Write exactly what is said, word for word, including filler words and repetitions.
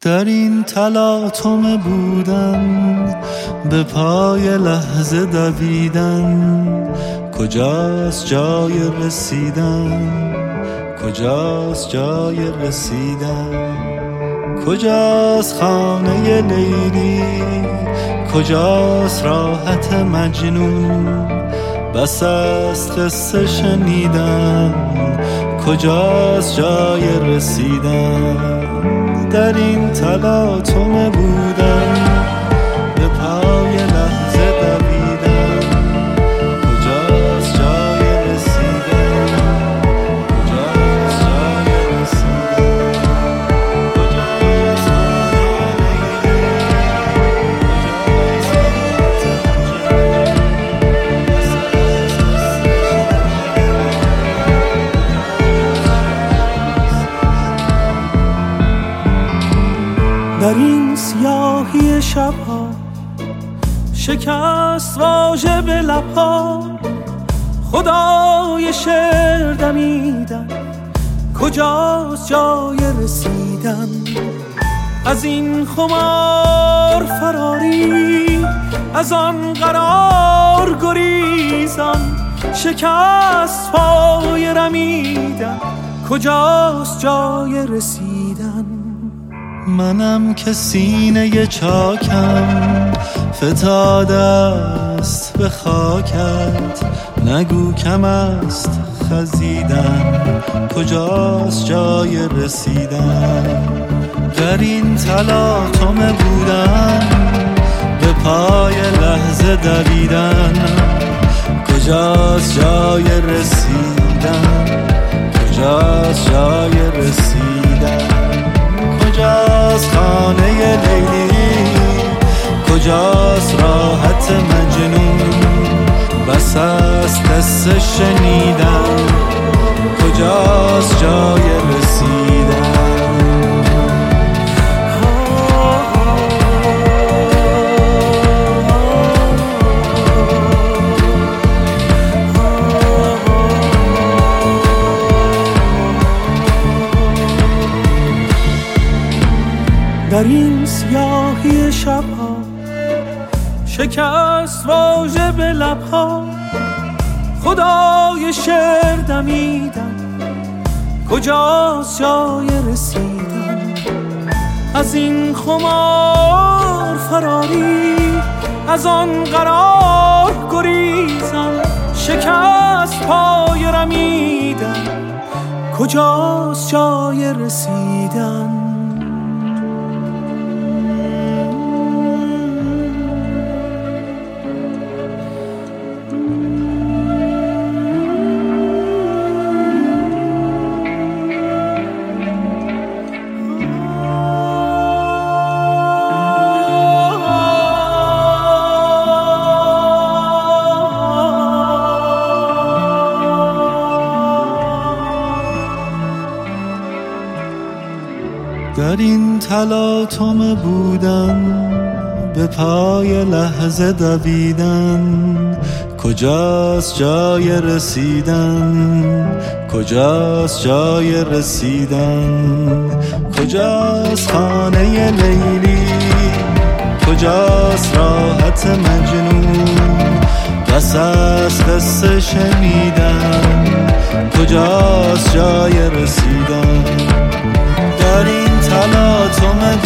در این تلاطم بودن، به پای لحظه دویدن، کجاست جای رسیدن؟ کجاست جای رسیدن؟ کجاست خانه لیلی؟ کجاست راحت مجنون؟ بس است قصه شنیدن، کجاست جای رسیدن؟ در این تلاطم بودن، به پای لحظه دویدن، کجاست جای رسیدن؟ کجاست جای رسیدن؟ کجاست خانه لیلی؟ در این سیاهی شبها شکست واژه به لبها، خدای شعر دمیدن، کجاست جای رسیدن؟ از این خمار فراری، از آن قرار گریزان، شکست پای رمیدن، کجاست جای رسیدن؟ منم که سینه چاکم فتاده است به خاکت، نگو کم است خزیدن، کجاست جای رسیدن؟ در این تلاطم بودن، به پای لحظه دویدن، کجاست جای رسیدن؟ کجاست جای رسیدن؟ کجاست خانه لیلی؟ کجاست راحت مجنون؟ بس است قصه شنیدن، کجاست جای رسیدن؟ در این سیاهی شبها شکست واژه به لبها، خدای شعر دمیدن، کجاست جای رسیدن؟ از این خمار فراری، از آن قرار گریزان، شکست پای رمیدن، کجاست جای رسیدن؟ در این تلاطم بودن، به پای لحظه دویدن، کجاست جای رسیدن؟ کجاست جای رسیدن؟ کجاست خانه لیلی؟ کجاست راحت مجنون؟ بس است قصه شنیدن، کجاست جای رسیدن؟ در این تلاطم